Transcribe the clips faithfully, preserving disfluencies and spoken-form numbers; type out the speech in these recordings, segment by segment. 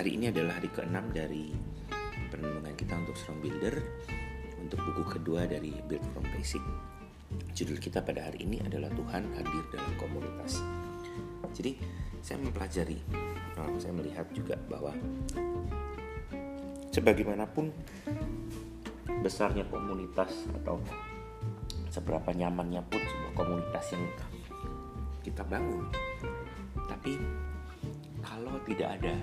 Hari ini adalah hari keenam dari perenungan kita untuk Strong Builder, untuk buku kedua dari Build from Basic. Judul kita pada hari ini adalah Tuhan hadir dalam komunitas. Jadi saya mempelajari, saya melihat juga bahwa sebagaimanapun besarnya komunitas atau seberapa nyamannya pun sebuah komunitas yang kita bangun, tapi kalau tidak ada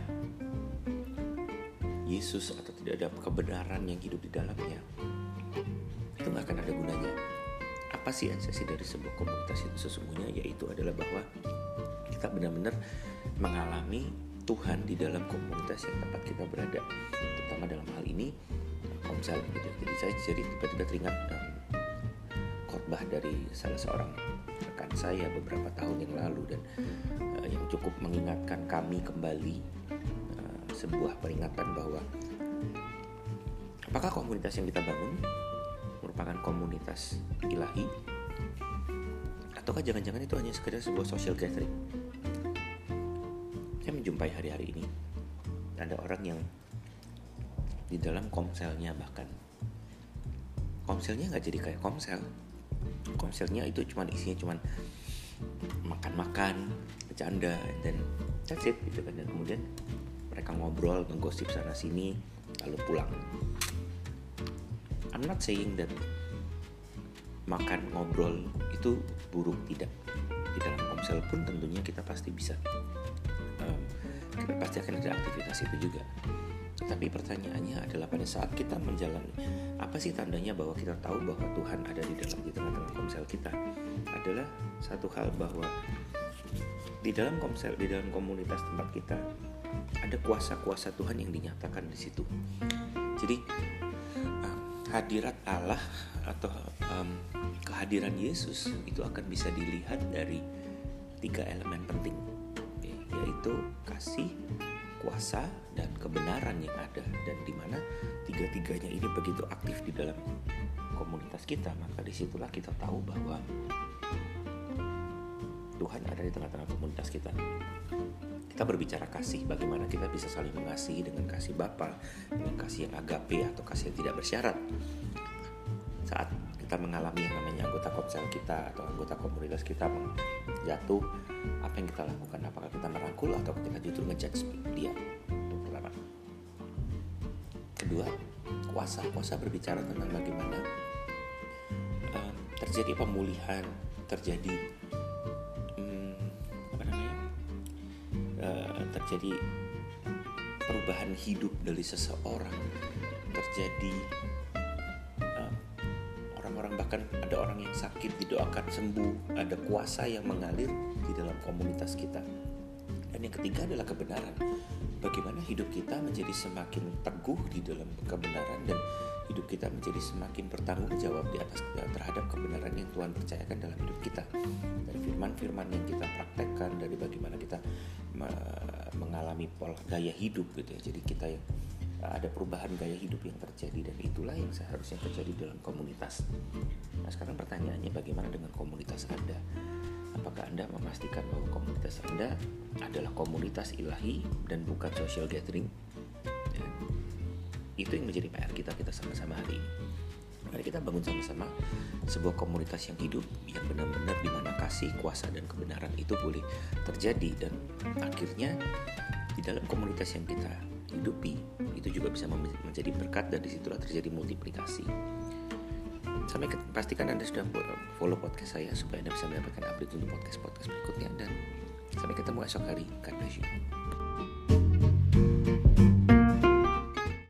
Yesus atau tidak ada kebenaran yang hidup di dalamnya, itu gak akan ada gunanya. Apa sih esensi dari sebuah komunitas itu sesungguhnya? Yaitu adalah bahwa kita benar-benar mengalami Tuhan di dalam komunitas yang tempat kita berada, terutama dalam hal ini Komsel gitu. Jadi saya jadi tiba-tiba teringat um, khotbah dari salah seorang rekan saya beberapa tahun yang lalu, dan uh, yang cukup mengingatkan kami kembali uh, sebuah peringatan bahwa apakah komunitas yang kita bangun merupakan komunitas ilahi, ataukah jangan-jangan itu hanya sekedar sebuah social gathering? Saya menjumpai hari-hari ini ada orang yang di dalam komselnya, bahkan komselnya nggak jadi kayak komsel. Komselnya itu cuma isinya cuma makan-makan, bercanda, dan that's it gitu kan. Dan kemudian mereka ngobrol, ngegosip sana sini, lalu pulang. I'm not saying that makan ngobrol itu buruk, tidak. Di dalam komsel pun tentunya kita pasti bisa, um, kita pasti akan ada aktivitas itu juga. Tapi pertanyaannya adalah pada saat kita menjalani, apa sih tandanya bahwa kita tahu bahwa Tuhan ada di dalam di tengah-tengah komsel kita? Adalah satu hal bahwa di dalam komsel, di dalam komunitas tempat kita ada kuasa-kuasa Tuhan yang dinyatakan di situ. Jadi hadirat Allah atau um, kehadiran Yesus itu akan bisa dilihat dari tiga elemen penting, yaitu kasih, kuasa, dan kebenaran yang ada. Dan di mana tiga-tiganya ini begitu aktif di dalam komunitas kita, maka disitulah kita tahu bahwa Tuhan ada di tengah-tengah komunitas kita. Kita berbicara kasih, bagaimana kita bisa saling mengasihi dengan kasih Bapa, dengan kasih yang agape atau kasih yang tidak bersyarat. Saat kita mengalami yang namanya anggota komsel kita atau anggota komunitas kita jatuh, apa yang kita lakukan? Apakah kita merangkul atau kita justru ngejudge dia? Itu pertama. Kedua, kuasa. Kuasa berbicara tentang bagaimana um, terjadi pemulihan, terjadi um, apa namanya, uh, terjadi perubahan hidup dari seseorang, terjadi bahkan ada orang yang sakit didoakan sembuh, ada kuasa yang mengalir di dalam komunitas kita. Dan yang ketiga adalah kebenaran. Bagaimana hidup kita menjadi semakin teguh di dalam kebenaran, dan hidup kita menjadi semakin bertanggung jawab di atas terhadap kebenaran yang Tuhan percayakan dalam hidup kita. Dari firman-firman yang kita praktekkan, dari bagaimana kita mengalami pola gaya hidup gitu ya. Jadi kita yang ada perubahan gaya hidup yang terjadi, dan itulah yang seharusnya terjadi dalam komunitas. Nah, sekarang pertanyaannya, bagaimana dengan komunitas Anda? Apakah Anda memastikan bahwa komunitas Anda adalah komunitas ilahi dan bukan social gathering? Ya, itu yang menjadi P R kita kita sama-sama hari ini. Mari kita bangun sama-sama sebuah komunitas yang hidup, yang benar-benar di mana kasih, kuasa, dan kebenaran itu boleh terjadi, dan akhirnya di dalam komunitas yang kita hidupi itu juga bisa menjadi berkat, dan disitulah terjadi multiplikasi. Sampai ke, pastikan Anda sudah follow podcast saya supaya Anda bisa mendapatkan update untuk podcast-podcast berikutnya, dan sampai ketemu esok hari. God bless you.